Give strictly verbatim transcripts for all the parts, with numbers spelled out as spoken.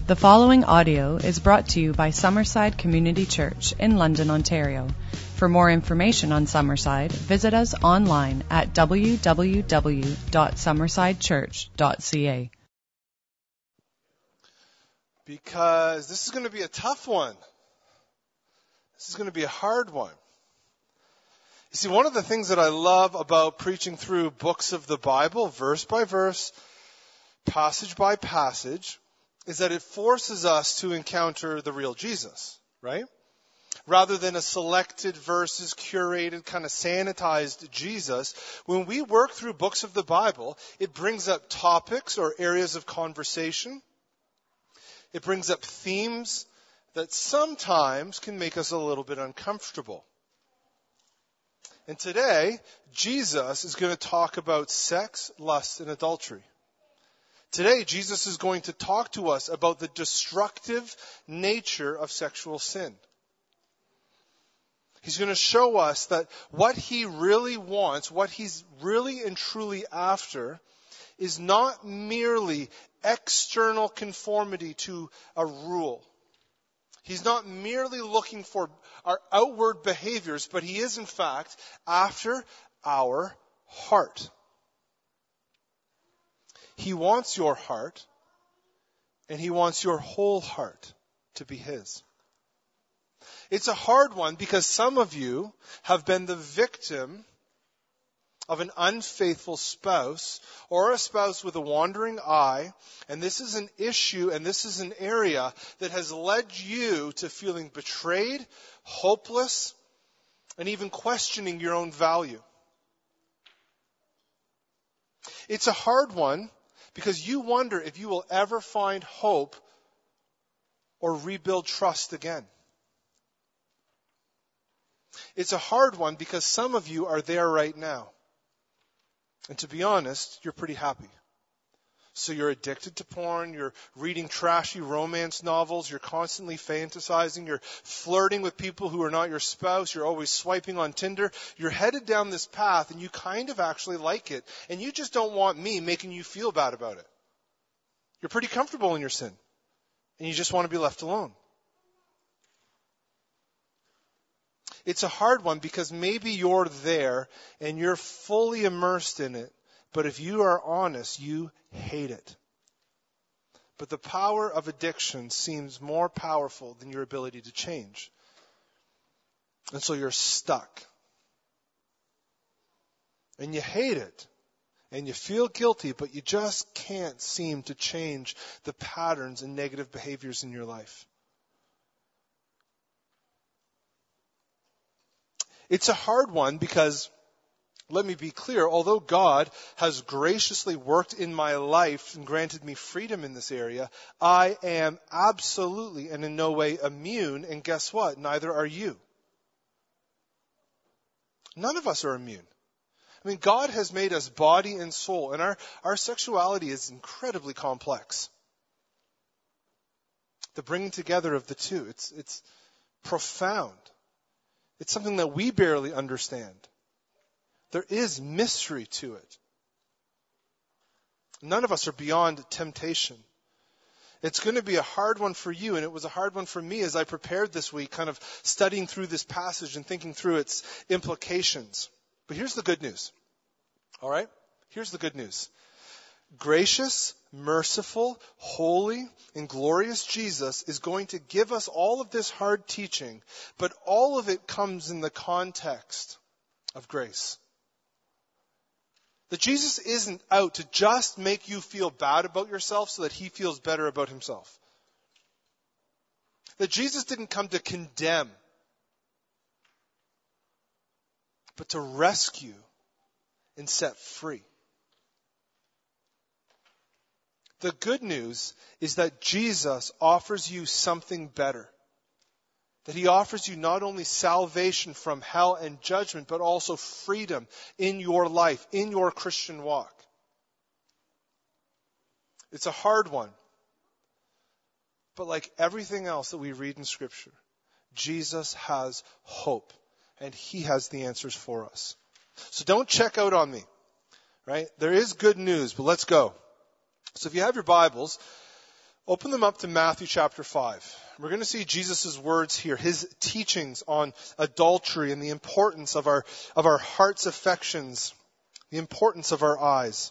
The following audio is brought to you by Summerside Community Church in London, Ontario. For more information on Summerside, visit us online at w w w dot summerside church dot c a. Because this is going to be a tough one. This is going to be a hard one. You see, one of the things that I love about preaching through books of the Bible, verse by verse, passage by passage, is that it forces us to encounter the real Jesus, right? Rather than a selected verses, curated, kind of sanitized Jesus, when we work through books of the Bible, it brings up topics or areas of conversation. It brings up themes that sometimes can make us a little bit uncomfortable. And today, Jesus is going to talk about sex, lust, and adultery. Today, Jesus is going to talk to us about the destructive nature of sexual sin. He's going to show us that what he really wants, what he's really and truly after, is not merely external conformity to a rule. He's not merely looking for our outward behaviors, but he is in fact after our heart. He wants your heart, and he wants your whole heart to be his. It's a hard one because some of you have been the victim of an unfaithful spouse or a spouse with a wandering eye, and this is an issue and this is an area that has led you to feeling betrayed, hopeless, and even questioning your own value. It's a hard one because you wonder if you will ever find hope or rebuild trust again. It's a hard one because some of you are there right now. And to be honest, you're pretty happy. So you're addicted to porn, you're reading trashy romance novels, you're constantly fantasizing, you're flirting with people who are not your spouse, you're always swiping on Tinder. You're headed down this path and you kind of actually like it. And you just don't want me making you feel bad about it. You're pretty comfortable in your sin. And you just want to be left alone. It's a hard one because maybe you're there and you're fully immersed in it. But if you are honest, you hate it. But the power of addiction seems more powerful than your ability to change. And so you're stuck. And you hate it. And you feel guilty, but you just can't seem to change the patterns and negative behaviors in your life. It's a hard one because, let me be clear, although God has graciously worked in my life and granted me freedom in this area, I am absolutely and in no way immune, and guess what? Neither are you. None of us are immune. I mean, God has made us body and soul, and our, our sexuality is incredibly complex. The bringing together of the two, it's, it's profound. It's something that we barely understand. There is mystery to it. None of us are beyond temptation. It's going to be a hard one for you, and it was a hard one for me as I prepared this week, kind of studying through this passage and thinking through its implications. But here's the good news. All right? Here's the good news. Gracious, merciful, holy, and glorious Jesus is going to give us all of this hard teaching, but all of it comes in the context of grace. That Jesus isn't out to just make you feel bad about yourself so that he feels better about himself. That Jesus didn't come to condemn, but to rescue and set free. The good news is that Jesus offers you something better. That he offers you not only salvation from hell and judgment, but also freedom in your life, in your Christian walk. It's a hard one. But like everything else that we read in Scripture, Jesus has hope, and he has the answers for us. So don't check out on me, right? There is good news, but let's go. So if you have your Bibles, Open them up to Matthew chapter five. We're going to see Jesus' words here, his teachings on adultery and the importance of our, of our heart's affections, the importance of our eyes.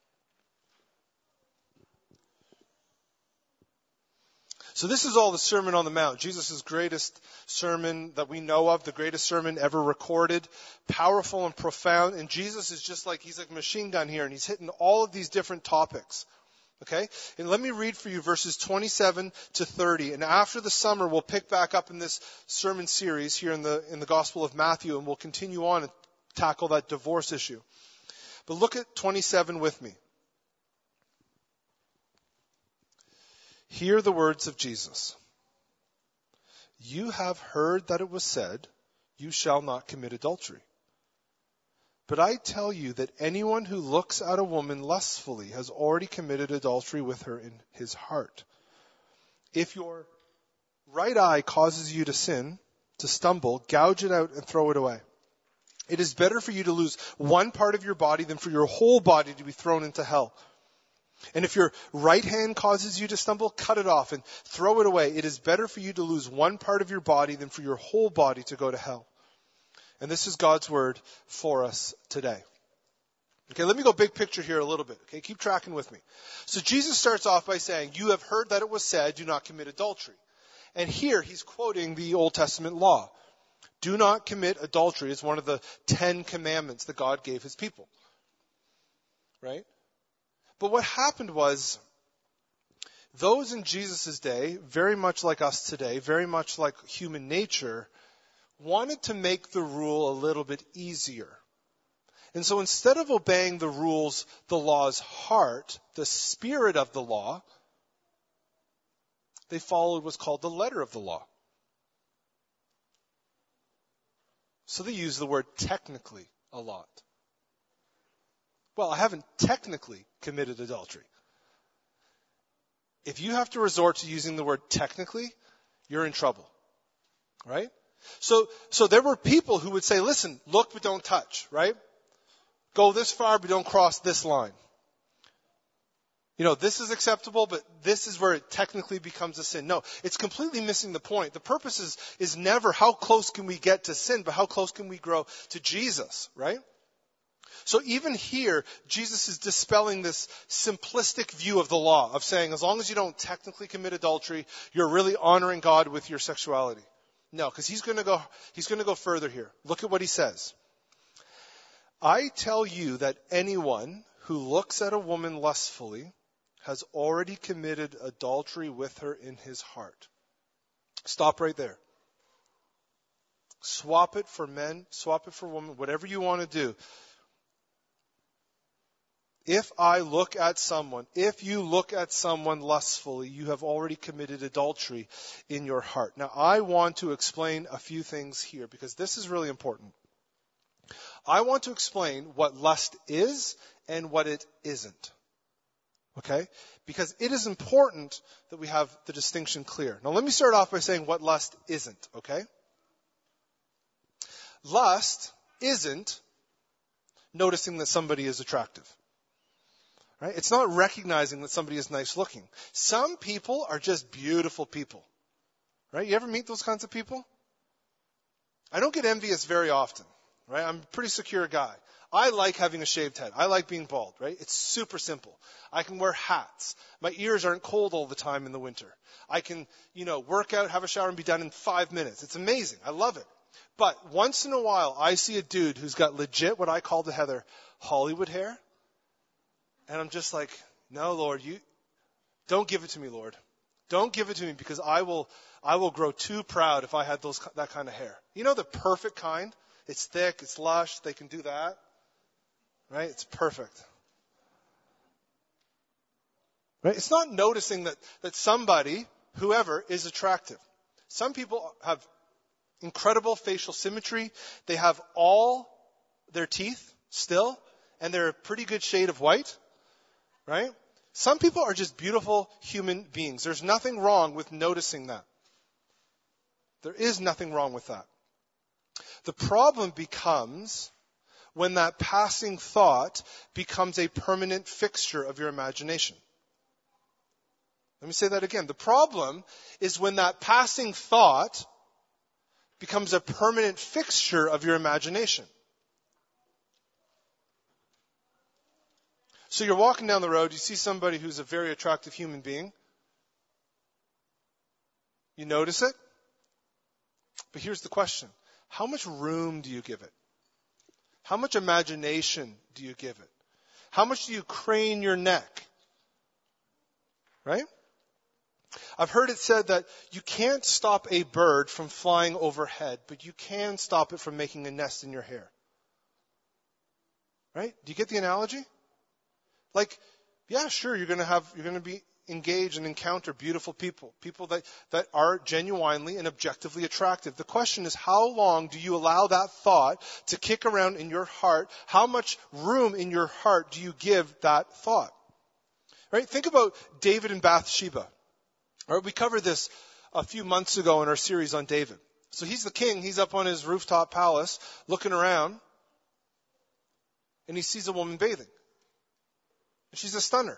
So this is all the Sermon on the Mount, Jesus' greatest sermon that we know of, the greatest sermon ever recorded, powerful and profound. And Jesus is just like, he's like a machine gun here, and he's hitting all of these different topics. Okay? And let me read for you verses twenty-seven to thirty. And after the summer, we'll pick back up in this sermon series here in the, in the Gospel of Matthew, and we'll continue on and tackle that divorce issue. But look at twenty-seven with me. Hear the words of Jesus. You have heard that it was said, you shall not commit adultery. But I tell you that anyone who looks at a woman lustfully has already committed adultery with her in his heart. If your right eye causes you to sin, to stumble, gouge it out and throw it away. It is better for you to lose one part of your body than for your whole body to be thrown into hell. And if your right hand causes you to stumble, cut it off and throw it away. It is better for you to lose one part of your body than for your whole body to go to hell. And this is God's word for us today. Okay, let me go big picture here a little bit. Okay, keep tracking with me. So Jesus starts off by saying, you have heard that it was said, do not commit adultery. And here he's quoting the Old Testament law. Do not commit adultery is one of the Ten Commandments that God gave his people. Right? But what happened was, those in Jesus' day, very much like us today, very much like human nature, wanted to make the rule a little bit easier. And so instead of obeying the rules, the law's heart, the spirit of the law, they followed what's called the letter of the law. So they use the word technically a lot. Well, I haven't technically committed adultery. If you have to resort to using the word technically, you're in trouble. Right? So, so there were people who would say, listen, look but don't touch, right? Go this far but don't cross this line. You know, this is acceptable, but this is where it technically becomes a sin. No, it's completely missing the point. The purpose is, is never how close can we get to sin, but how close can we grow to Jesus, right? So even here, Jesus is dispelling this simplistic view of the law, of saying as long as you don't technically commit adultery, you're really honoring God with your sexuality. No, because he's going to go, he's going to go further here. Look at what he says. I tell you that anyone who looks at a woman lustfully has already committed adultery with her in his heart. Stop right there. Swap it for men, swap it for women, whatever you want to do. If I look at someone, if you look at someone lustfully, you have already committed adultery in your heart. Now, I want to explain a few things here because this is really important. I want to explain what lust is and what it isn't. Okay? Because it is important that we have the distinction clear. Now, let me start off by saying what lust isn't. Okay? Lust isn't noticing that somebody is attractive. Right? It's not recognizing that somebody is nice looking. Some people are just beautiful people. Right? You ever meet those kinds of people? I don't get envious very often. Right? I'm a pretty secure guy. I like having a shaved head. I like being bald, right? It's super simple. I can wear hats. My ears aren't cold all the time in the winter. I can, you know, work out, have a shower, and be done in five minutes. It's amazing. I love it. But once in a while, I see a dude who's got legit what I call to Heather Hollywood hair. And I'm just like, no, Lord, you don't give it to me, Lord. Don't give it to me because I will I will grow too proud if I had those that kind of hair. You know the perfect kind? It's thick, it's lush, they can do that. Right? It's perfect. Right? It's not noticing that, that somebody, whoever, is attractive. Some people have incredible facial symmetry. They have all their teeth still, and they're a pretty good shade of white. Right? Some people are just beautiful human beings. There's nothing wrong with noticing that. There is nothing wrong with that. The problem becomes when that passing thought becomes a permanent fixture of your imagination. Let me say that again. The problem is when that passing thought becomes a permanent fixture of your imagination. So you're walking down the road, you see somebody who's a very attractive human being. You notice it. But here's the question. How much room do you give it? How much imagination do you give it? How much do you crane your neck? Right? I've heard it said that you can't stop a bird from flying overhead, but you can stop it from making a nest in your hair. Right? Do you get the analogy? Like, yeah, sure, you're going to have, you're going to be engage and encounter beautiful people, people that, that are genuinely and objectively attractive. The question is, how long do you allow that thought to kick around in your heart? How much room in your heart do you give that thought? Right? Think about David and Bathsheba. All right, we covered this a few months ago in our series on David. So he's the king. He's up on his rooftop palace looking around, and he sees a woman bathing. And she's a stunner.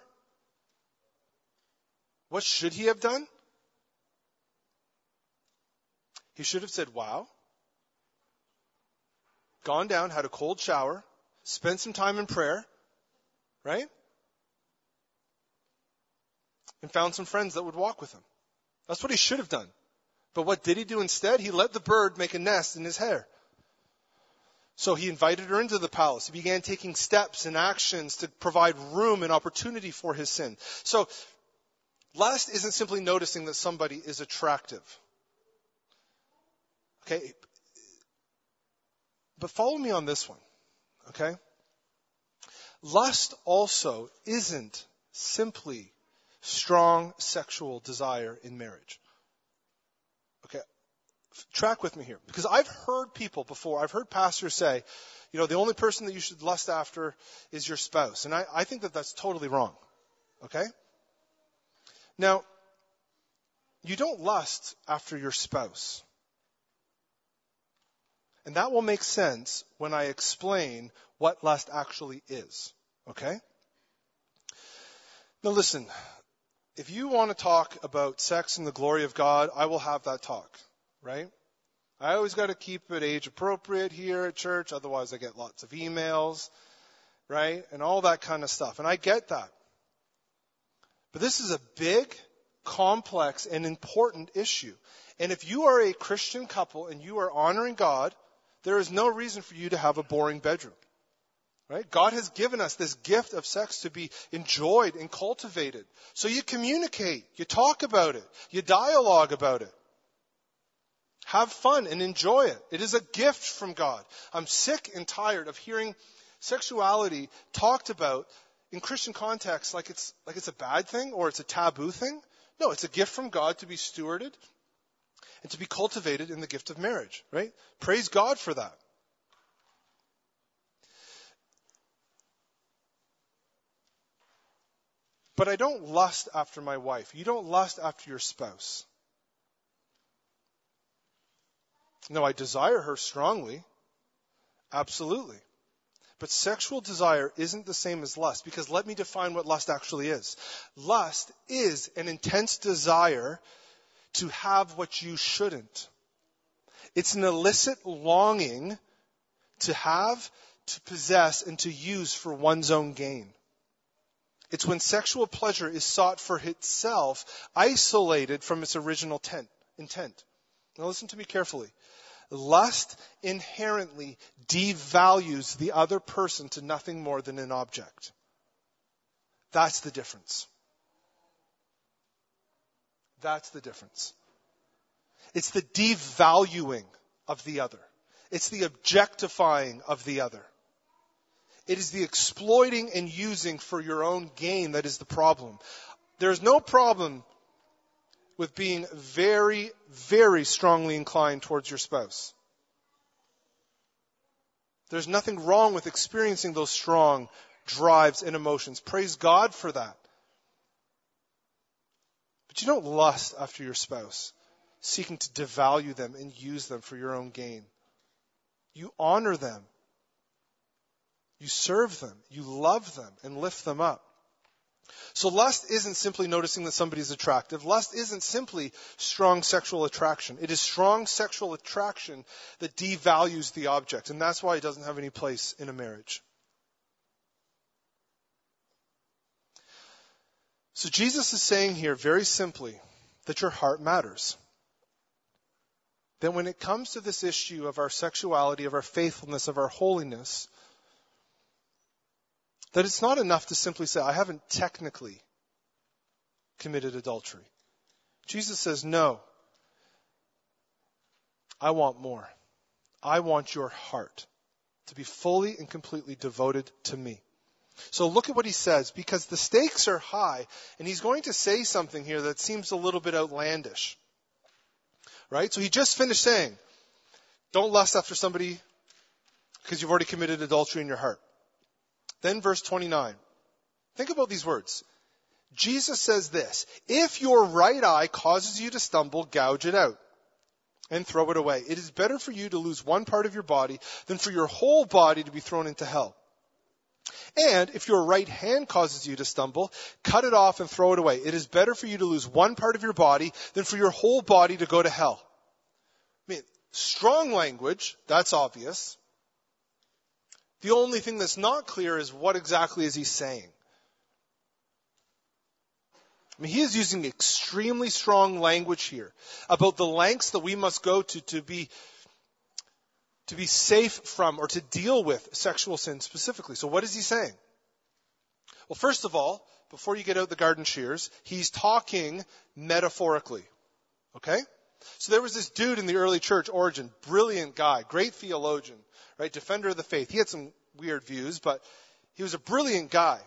What should he have done? He should have said, wow. Gone down, had a cold shower, spent some time in prayer, right? And found some friends that would walk with him. That's what he should have done. But what did he do instead? He let the bird make a nest in his hair. So he invited her into the palace. He began taking steps and actions to provide room and opportunity for his sin. So lust isn't simply noticing that somebody is attractive. Okay? But follow me on this one. Okay? Lust also isn't simply strong sexual desire in marriage. Okay? Track with me here. Because I've heard people before, I've heard pastors say, you know, the only person that you should lust after is your spouse. And I, I think that that's totally wrong. Okay? Now, you don't lust after your spouse. And that will make sense when I explain what lust actually is. Okay? Now listen, if you want to talk about sex and the glory of God, I will have that talk. Right? I always got to keep it age appropriate here at church, otherwise I get lots of emails, right? And all that kind of stuff. And I get that. But this is a big, complex, and important issue. And if you are a Christian couple and you are honoring God, there is no reason for you to have a boring bedroom. Right? God has given us this gift of sex to be enjoyed and cultivated. So you communicate, you talk about it, you dialogue about it. Have fun and enjoy it. It is a gift from God. I'm sick and tired of hearing sexuality talked about in Christian contexts like it's like it's a bad thing or it's a taboo thing. No, it's a gift from God to be stewarded and to be cultivated in the gift of marriage, right? Praise God for that. But I don't lust after my wife. You don't lust after your spouse. No, I desire her strongly. Absolutely. But sexual desire isn't the same as lust, because let me define what lust actually is. Lust is an intense desire to have what you shouldn't. It's an illicit longing to have, to possess, and to use for one's own gain. It's when sexual pleasure is sought for itself, isolated from its original tent, intent. Now listen to me carefully. Lust inherently devalues the other person to nothing more than an object. That's the difference. That's the difference. It's the devaluing of the other. It's the objectifying of the other. It is the exploiting and using for your own gain that is the problem. There's no problem with being very, very strongly inclined towards your spouse. There's nothing wrong with experiencing those strong drives and emotions. Praise God for that. But you don't lust after your spouse, seeking to devalue them and use them for your own gain. You honor them. You serve them. You love them and lift them up. So lust isn't simply noticing that somebody is attractive. Lust isn't simply strong sexual attraction. It is strong sexual attraction that devalues the object, and that's why it doesn't have any place in a marriage. So Jesus is saying here very simply that your heart matters. That when it comes to this issue of our sexuality, of our faithfulness, of our holiness, that it's not enough to simply say, I haven't technically committed adultery. Jesus says, no. I want more. I want your heart to be fully and completely devoted to me. So look at what he says, because the stakes are high, and he's going to say something here that seems a little bit outlandish. Right? So he just finished saying, don't lust after somebody because you've already committed adultery in your heart. Then verse twenty-nine. Think about these words. Jesus says this, if your right eye causes you to stumble, gouge it out and throw it away. It is better for you to lose one part of your body than for your whole body to be thrown into hell. And if your right hand causes you to stumble, cut it off and throw it away. It is better for you to lose one part of your body than for your whole body to go to hell. I mean, strong language, that's obvious. The only thing that's not clear is what exactly is he saying. I mean, he is using extremely strong language here about the lengths that we must go to to be to be safe from or to deal with sexual sin specifically. So what is he saying? Well, first of all, before you get out the garden shears, he's talking metaphorically. Okay? So there was this dude in the early church, Origen, brilliant guy, great theologian, right? Defender of the faith. He had some weird views, but he was a brilliant guy.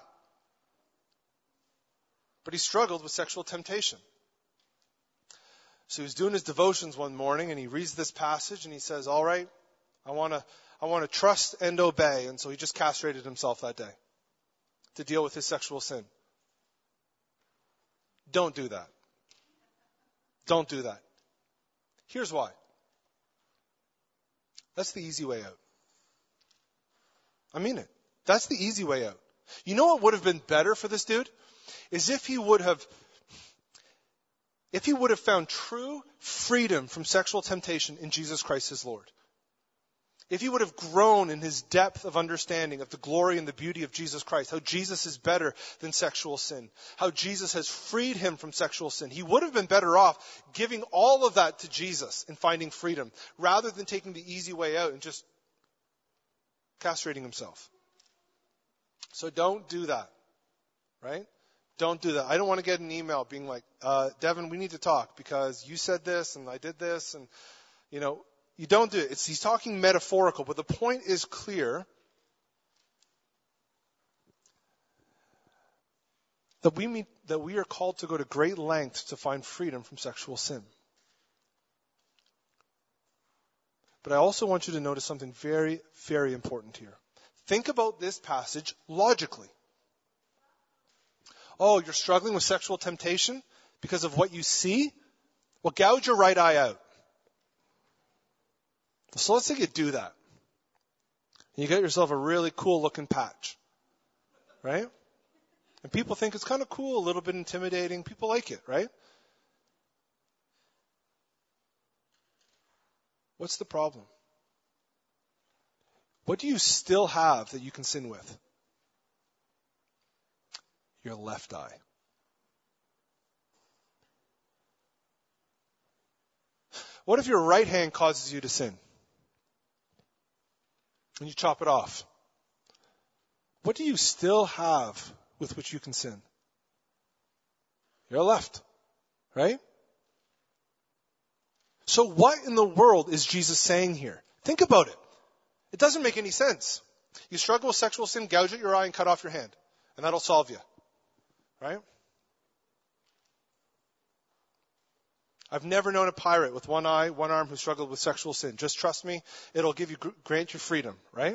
But he struggled with sexual temptation. So he was doing his devotions one morning and he reads this passage and he says, all right, I want to I want to trust and obey. And so he just castrated himself that day to deal with his sexual sin. Don't do that. Don't do that. Here's why. That's the easy way out. I mean it. That's the easy way out. You know what would have been better for this dude? Is if he would have if he would have found true freedom from sexual temptation in Jesus Christ his Lord. If he would have grown in his depth of understanding of the glory and the beauty of Jesus Christ, how Jesus is better than sexual sin, how Jesus has freed him from sexual sin, he would have been better off giving all of that to Jesus and finding freedom, rather than taking the easy way out and just castrating himself. So don't do that, right? Don't do that. I don't want to get an email being like, uh, Devin, we need to talk because you said this and I did this, and, you know, you don't do it. It's, he's talking metaphorical, but the point is clear that we meet, that we are called to go to great lengths to find freedom from sexual sin. But I also want you to notice something very, very important here. Think about this passage logically. Oh, you're struggling with sexual temptation because of what you see? Well, gouge your right eye out. So let's say you do that. And you get yourself a really cool looking patch. Right? And people think it's kind of cool, a little bit intimidating. People like it, right? What's the problem? What do you still have that you can sin with? Your left eye. What if your right hand causes you to sin? And you chop it off. What do you still have with which you can sin? Your left. Right? So what in the world is Jesus saying here? Think about it. It doesn't make any sense. You struggle with sexual sin, gouge out your eye and cut off your hand. And that'll solve you. Right? I've never known a pirate with one eye, one arm who struggled with sexual sin. Just trust me, it'll give you, grant you freedom, right?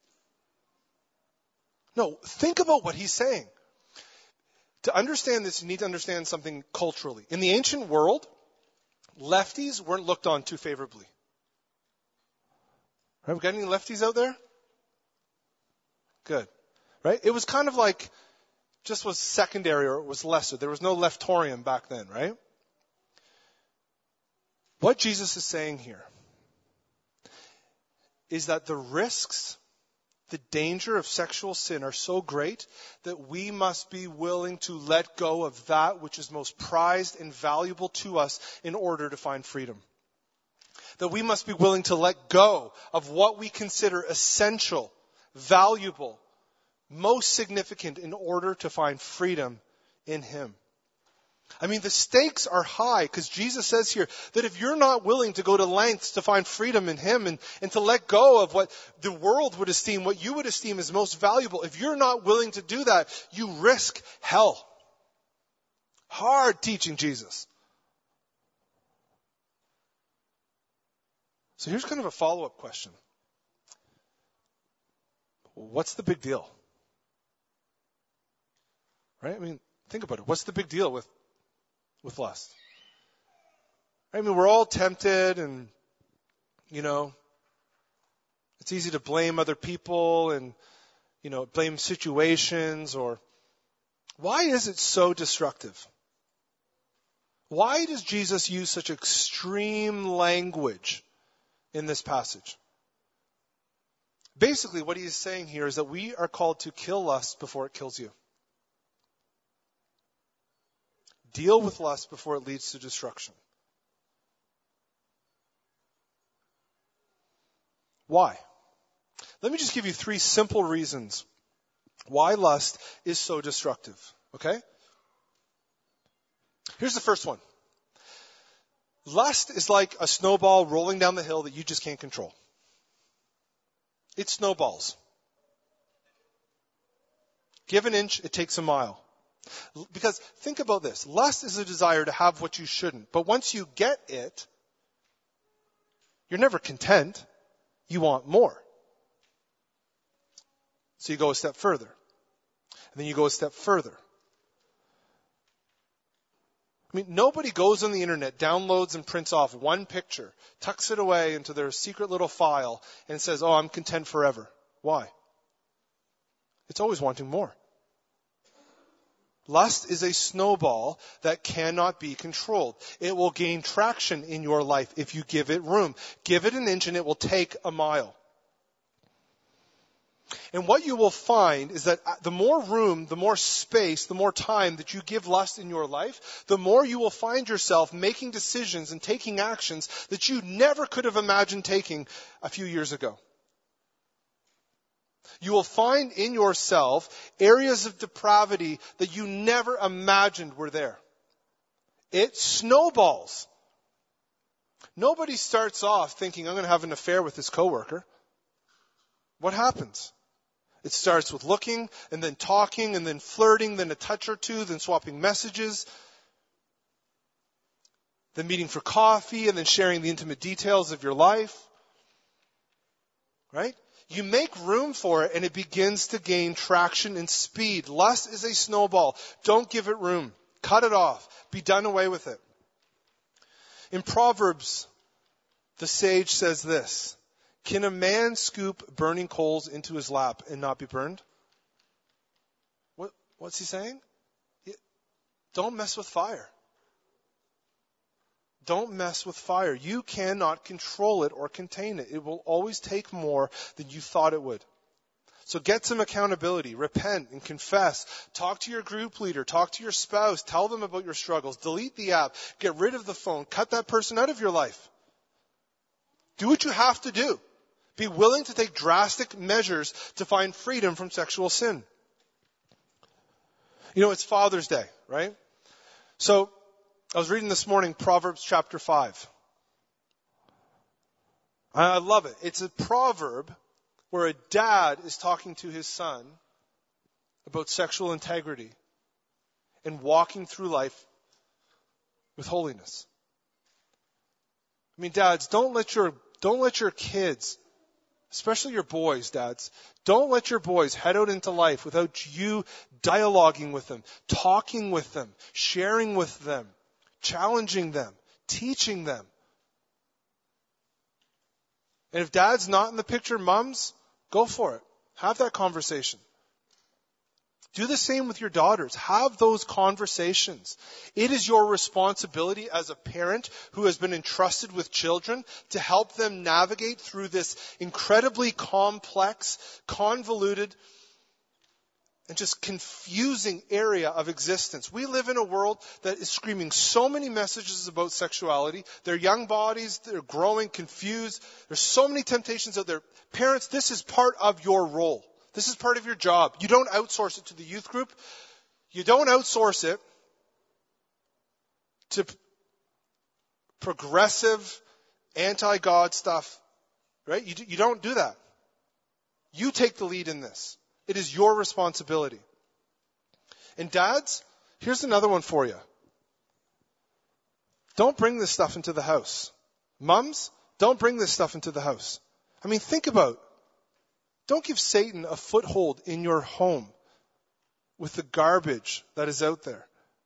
No, think about what he's saying. To understand this, you need to understand something culturally. In the ancient world, lefties weren't looked on too favorably. Right? We got any lefties out there? Good. Right? It was kind of like just was secondary or it was lesser. There was no leftorium back then, right? What Jesus is saying here is that the risks, the danger of sexual sin are so great that we must be willing to let go of that which is most prized and valuable to us in order to find freedom. That we must be willing to let go of what we consider essential, valuable, most significant in order to find freedom in Him. I mean, the stakes are high because Jesus says here that if you're not willing to go to lengths to find freedom in Him and, and to let go of what the world would esteem, what you would esteem as most valuable, if you're not willing to do that, you risk hell. Hard teaching, Jesus. So here's kind of a follow-up question. What's the big deal? Right? I mean, think about it. What's the big deal with with lust? I mean, we're all tempted and, you know, it's easy to blame other people and, you know, blame situations or why is it so destructive? Why does Jesus use such extreme language in this passage? Basically, what he is saying here is that we are called to kill lust before it kills you. Deal with lust before it leads to destruction. Why? Let me just give you three simple reasons why lust is so destructive. Okay? Here's the first one. Lust is like a snowball rolling down the hill that you just can't control. It snowballs. Give an inch, it takes a mile. Because think about this. Lust is a desire to have what you shouldn't. But once you get it, you're never content. You want more. So you go a step further. And then you go a step further. I mean, nobody goes on the internet, downloads and prints off one picture, tucks it away into their secret little file, and says, oh, I'm content forever. Why? It's always wanting more. Lust is a snowball that cannot be controlled. It will gain traction in your life if you give it room. Give it an inch and it will take a mile. And what you will find is that the more room, the more space, the more time that you give lust in your life, the more you will find yourself making decisions and taking actions that you never could have imagined taking a few years ago. You will find in yourself areas of depravity that you never imagined were there. It snowballs. Nobody starts off thinking, I'm going to have an affair with this coworker. What happens? It starts with looking, and then talking, and then flirting, then a touch or two, then swapping messages, then meeting for coffee, and then sharing the intimate details of your life. Right? You make room for it, and it begins to gain traction and speed. Lust is a snowball. Don't give it room. Cut it off. Be done away with it. In Proverbs, the sage says this, can a man scoop burning coals into his lap and not be burned? What, what's he saying? Don't mess with fire. Don't mess with fire. You cannot control it or contain it. It will always take more than you thought it would. So get some accountability. Repent and confess. Talk to your group leader. Talk to your spouse. Tell them about your struggles. Delete the app. Get rid of the phone. Cut that person out of your life. Do what you have to do. Be willing to take drastic measures to find freedom from sexual sin. You know, it's Father's Day, right? So, I was reading this morning Proverbs chapter five. I love it. It's a proverb where a dad is talking to his son about sexual integrity and walking through life with holiness. I mean, dads, don't let your don't let your kids, especially your boys, dads, don't let your boys head out into life without you dialoguing with them, talking with them, sharing with them, challenging them, teaching them. And if dad's not in the picture, mums, go for it. Have that conversation. Do the same with your daughters. Have those conversations. It is your responsibility as a parent who has been entrusted with children to help them navigate through this incredibly complex, convoluted, and just confusing area of existence. We live in a world that is screaming so many messages about sexuality. Their young bodies, they're growing confused. There's so many temptations out there. Parents, this is part of your role. This is part of your job. You don't outsource it to the youth group. You don't outsource it to p- progressive, anti-God stuff, right? You, you don't do that. You take the lead in this. It is your responsibility. And dads, here's another one for you. Don't bring this stuff into the house. Mums, don't bring this stuff into the house. I mean, think about, don't give Satan a foothold in your home with the garbage that is out there.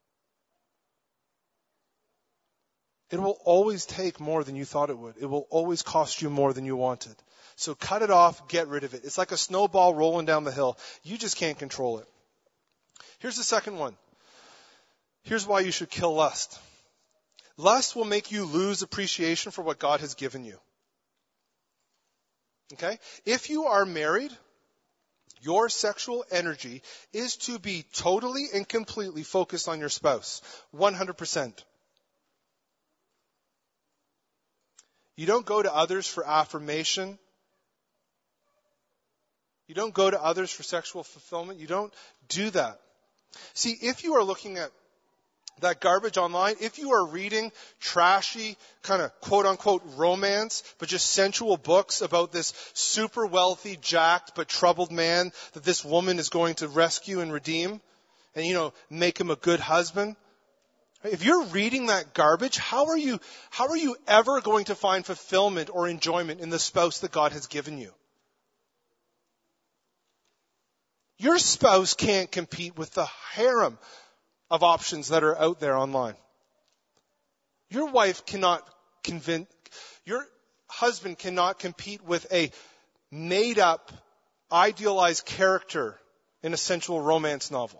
It will always take more than you thought it would. It will always cost you more than you wanted. So cut it off, get rid of it. It's like a snowball rolling down the hill. You just can't control it. Here's the second one. Here's why you should kill lust. Lust will make you lose appreciation for what God has given you. Okay? If you are married, your sexual energy is to be totally and completely focused on your spouse. one hundred percent. You don't go to others for affirmation. You don't go to others for sexual fulfillment. You don't do that. See, if you are looking at that garbage online, if you are reading trashy, kind of quote-unquote romance, but just sensual books about this super wealthy, jacked, but troubled man that this woman is going to rescue and redeem, and, you know, make him a good husband, if you're reading that garbage, how are you, how are you ever going to find fulfillment or enjoyment in the spouse that God has given you? Your spouse can't compete with the harem of options that are out there online. Your wife cannot convince, your husband cannot compete with a made up, idealized character in a sensual romance novel.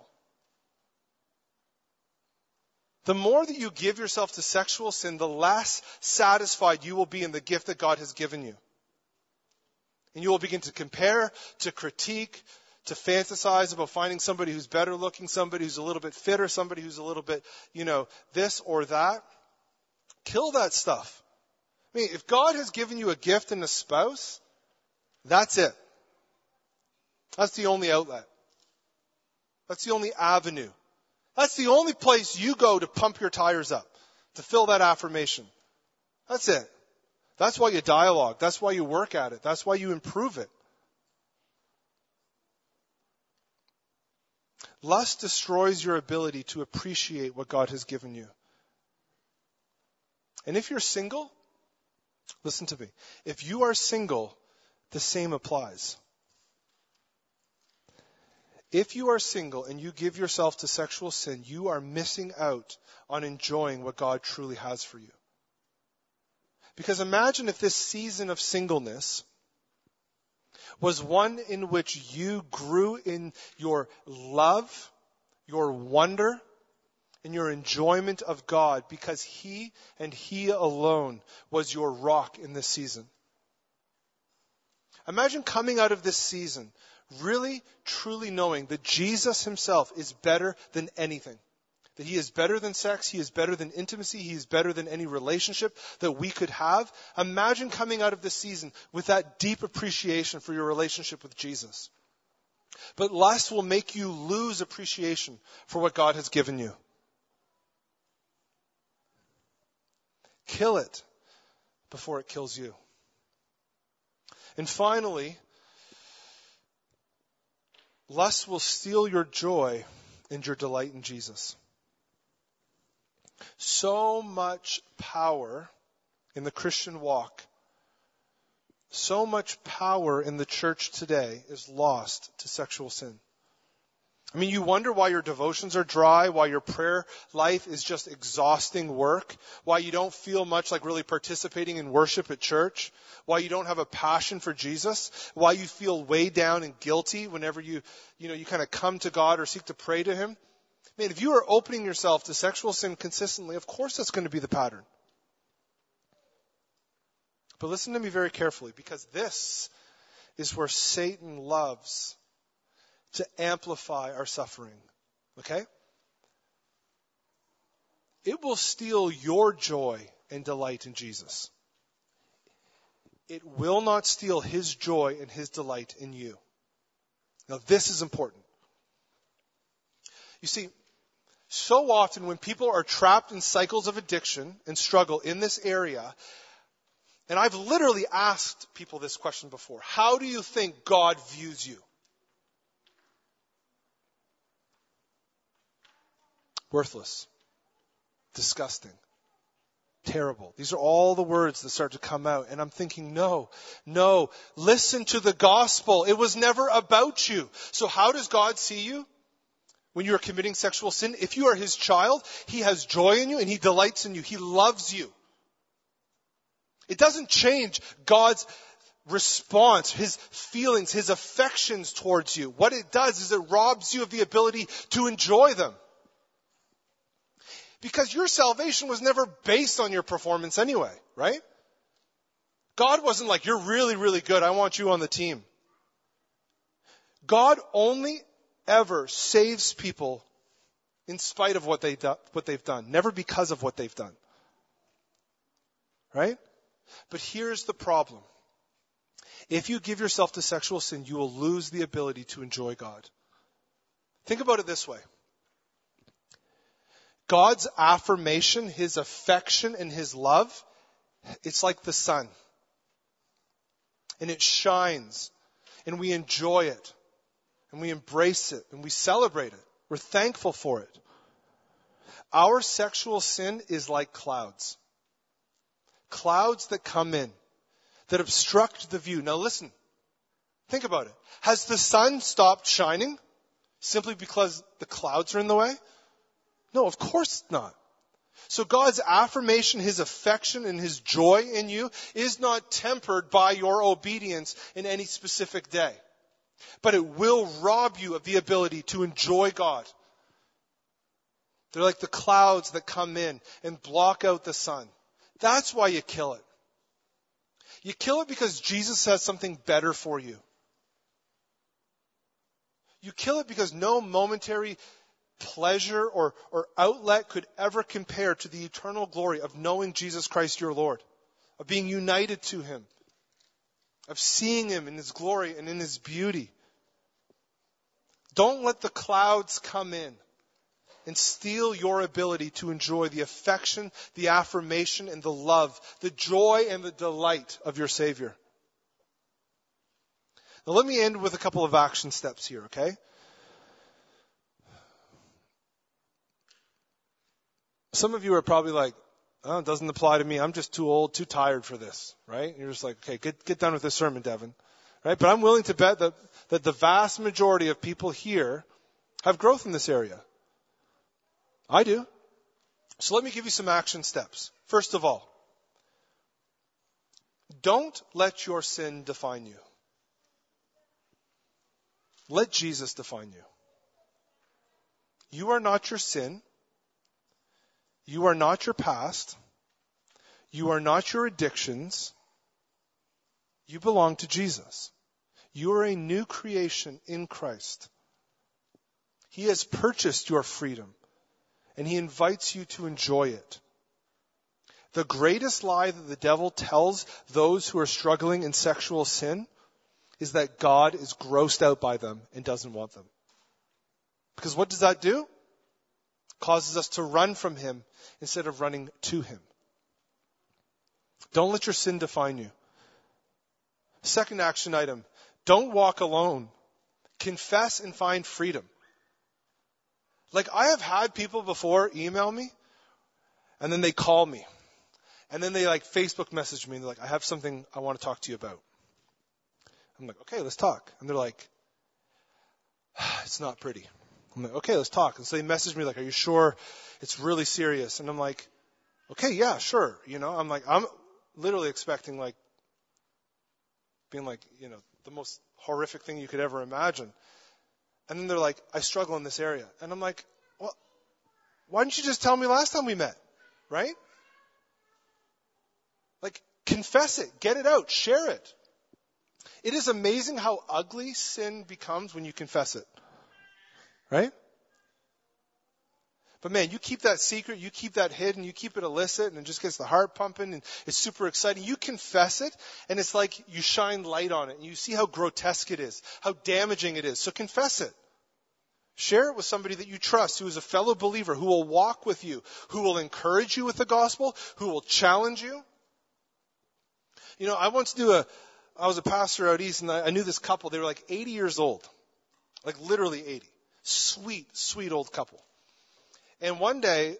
The more that you give yourself to sexual sin, the less satisfied you will be in the gift that God has given you. And you will begin to compare, to critique, to fantasize about finding somebody who's better looking, somebody who's a little bit fitter, somebody who's a little bit, you know, this or that. Kill that stuff. I mean, if God has given you a gift and a spouse, that's it. That's the only outlet. That's the only avenue. That's the only place you go to pump your tires up, to fill that affirmation. That's it. That's why you dialogue. That's why you work at it. That's why you improve it. Lust destroys your ability to appreciate what God has given you. And if you're single, listen to me. If you are single, the same applies. If you are single and you give yourself to sexual sin, you are missing out on enjoying what God truly has for you. Because imagine if this season of singleness was one in which you grew in your love, your wonder, and your enjoyment of God because He and He alone was your rock in this season. Imagine coming out of this season really, truly knowing that Jesus Himself is better than anything. That He is better than sex, He is better than intimacy, He is better than any relationship that we could have. Imagine coming out of this season with that deep appreciation for your relationship with Jesus. But lust will make you lose appreciation for what God has given you. Kill it before it kills you. And finally, lust will steal your joy and your delight in Jesus. So much power in the Christian walk, so much power in the church today is lost to sexual sin. I mean, you wonder why your devotions are dry, why your prayer life is just exhausting work, why you don't feel much like really participating in worship at church, why you don't have a passion for Jesus, why you feel weighed down and guilty whenever you, you know, you kind of come to God or seek to pray to Him. Man, if you are opening yourself to sexual sin consistently, of course that's going to be the pattern. But listen to me very carefully, because this is where Satan loves to amplify our suffering. Okay? It will steal your joy and delight in Jesus. It will not steal His joy and His delight in you. Now, this is important. You see, so often when people are trapped in cycles of addiction and struggle in this area, and I've literally asked people this question before, how do you think God views you? Worthless. Disgusting. Terrible. These are all the words that start to come out. And I'm thinking, no, no. Listen to the gospel. It was never about you. So how does God see you when you are committing sexual sin? If you are His child, He has joy in you and He delights in you. He loves you. It doesn't change God's response, His feelings, His affections towards you. What it does is it robs you of the ability to enjoy them. Because your salvation was never based on your performance anyway, right? God wasn't like, you're really, really good, I want you on the team. God only ever saves people in spite of what, they do, what they've done, never because of what they've done. Right? But here's the problem. If you give yourself to sexual sin, you will lose the ability to enjoy God. Think about it this way. God's affirmation, His affection, and His love, it's like the sun. And it shines. And we enjoy it. And we embrace it. And we celebrate it. We're thankful for it. Our sexual sin is like clouds. Clouds that come in, that obstruct the view. Now listen, think about it. Has the sun stopped shining simply because the clouds are in the way? No, of course not. So God's affirmation, His affection, and His joy in you is not tempered by your obedience in any specific day. But it will rob you of the ability to enjoy God. They're like the clouds that come in and block out the sun. That's why you kill it. You kill it because Jesus has something better for you. You kill it because no momentary pleasure or, or outlet could ever compare to the eternal glory of knowing Jesus Christ your Lord, of being united to Him, of seeing Him in His glory and in His beauty. Don't let the clouds come in and steal your ability to enjoy the affection, the affirmation, and the love, the joy and the delight of your Savior. Now let me end with a couple of action steps here, okay? Some of you are probably like, oh, it doesn't apply to me. I'm just too old, too tired for this, right? And you're just like, okay, get, get done with this sermon, Devin. Right? But I'm willing to bet that, that the vast majority of people here have growth in this area. I do. So let me give you some action steps. First of all, don't let your sin define you. Let Jesus define you. You are not your sin. You are not your past. You are not your addictions. You belong to Jesus. You are a new creation in Christ. He has purchased your freedom, and He invites you to enjoy it. The greatest lie that the devil tells those who are struggling in sexual sin is that God is grossed out by them and doesn't want them. Because what does that do? Causes us to run from Him instead of running to Him. Don't let your sin define you. Second action item, don't walk alone. Confess and find freedom. Like, I have had people before email me, and then they call me. And then they like Facebook message me, and they're like, I have something I want to talk to you about. I'm like, okay, let's talk. And they're like, it's not pretty. I'm like, okay, let's talk. And so they message me like, are you sure it's really serious? And I'm like, okay, yeah, sure. You know, I'm like, I'm literally expecting like, being like, you know, the most horrific thing you could ever imagine. And then they're like, I struggle in this area. And I'm like, well, why didn't you just tell me last time we met? Right? Like, confess it, get it out, share it. It is amazing how ugly sin becomes when you confess it. Right? But man, you keep that secret, you keep that hidden, you keep it illicit, and it just gets the heart pumping, and it's super exciting. You confess it, and it's like you shine light on it, and you see how grotesque it is, how damaging it is. So confess it. Share it with somebody that you trust, who is a fellow believer, who will walk with you, who will encourage you with the gospel, who will challenge you. You know, I once knew a, I was a pastor out east, and I, I knew this couple. They were like eighty years old, like literally eighty. Sweet, sweet old couple. And one day,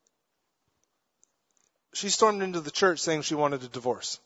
she stormed into the church saying she wanted a divorce.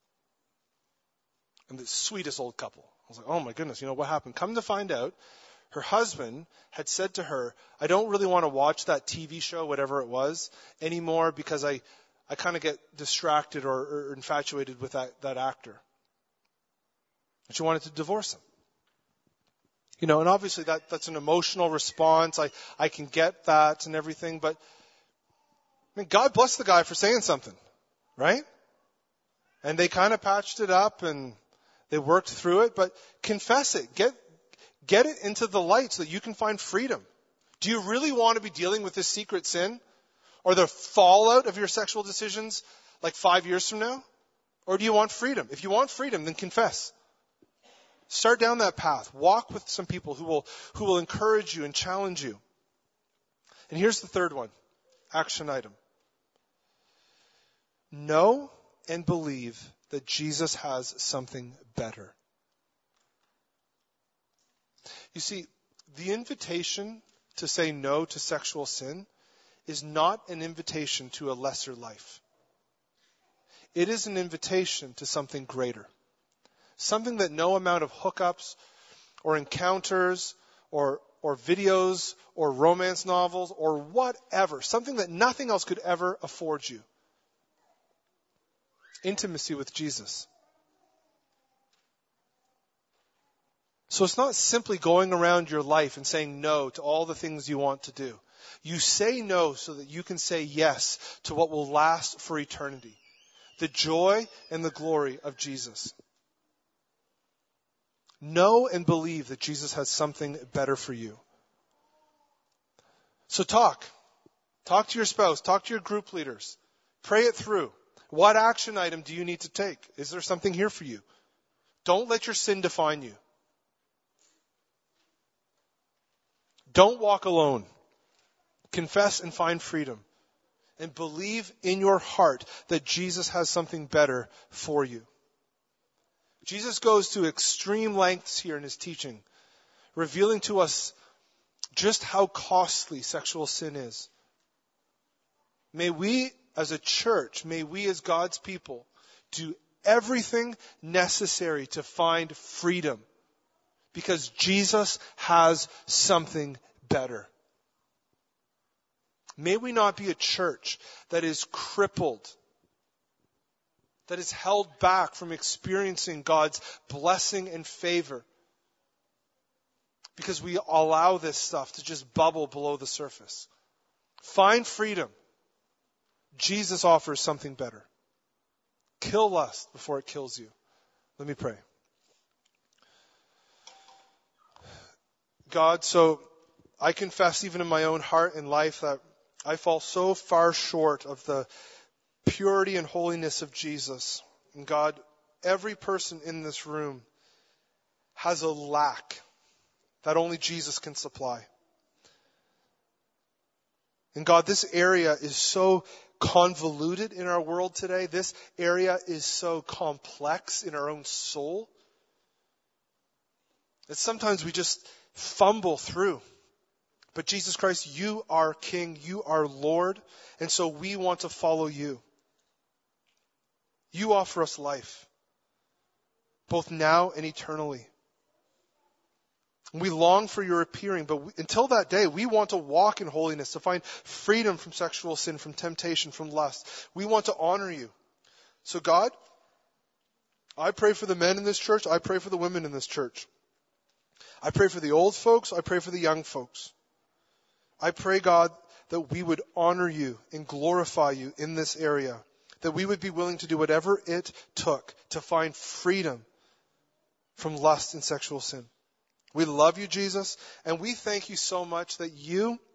And the sweetest old couple. I was like, oh my goodness, you know what happened? Come to find out, her husband had said to her, I don't really want to watch that T V show, whatever it was, anymore because I, I kind of get distracted or, or infatuated with that, that actor. And she wanted to divorce him. You know, and obviously that, that's an emotional response. I, I can get that and everything, but I mean, God bless the guy for saying something, right? And they kind of patched it up and they worked through it, but confess it. Get, get it into the light so that you can find freedom. Do you really want to be dealing with this secret sin or the fallout of your sexual decisions like five years from now? Or do you want freedom? If you want freedom, then confess. Start down that path. Walk with some people who will, who will encourage you and challenge you. And here's the third one. Action item. Know and believe that Jesus has something better. You see, the invitation to say no to sexual sin is not an invitation to a lesser life. It is an invitation to something greater. Something that no amount of hookups or encounters or, or videos or romance novels or whatever, something that nothing else could ever afford you. Intimacy with Jesus. So it's not simply going around your life and saying no to all the things you want to do. You say no so that you can say yes to what will last for eternity. The joy and the glory of Jesus. Know and believe that Jesus has something better for you. So talk. Talk to your spouse. Talk to your group leaders. Pray it through. What action item do you need to take? Is there something here for you? Don't let your sin define you. Don't walk alone. Confess and find freedom. And believe in your heart that Jesus has something better for you. Jesus goes to extreme lengths here in his teaching, revealing to us just how costly sexual sin is. May we as a church, may we as God's people do everything necessary to find freedom because Jesus has something better. May we not be a church that is crippled, that is held back from experiencing God's blessing and favor because we allow this stuff to just bubble below the surface. Find freedom. Jesus offers something better. Kill lust before it kills you. Let me pray. God, so I confess even in my own heart and life that I fall so far short of the purity and holiness of Jesus. And God, every person in this room has a lack that only Jesus can supply. And God, this area is so convoluted in our world today. This area is so complex in our own soul that sometimes we just fumble through. But Jesus Christ, you are King, you are Lord, and so we want to follow you. You offer us life, both now and eternally. We long for your appearing, but we, until that day, we want to walk in holiness, to find freedom from sexual sin, from temptation, from lust. We want to honor you. So God, I pray for the men in this church. I pray for the women in this church. I pray for the old folks. I pray for the young folks. I pray, God, that we would honor you and glorify you in this area, that we would be willing to do whatever it took to find freedom from lust and sexual sin. We love you, Jesus, and we thank you so much that you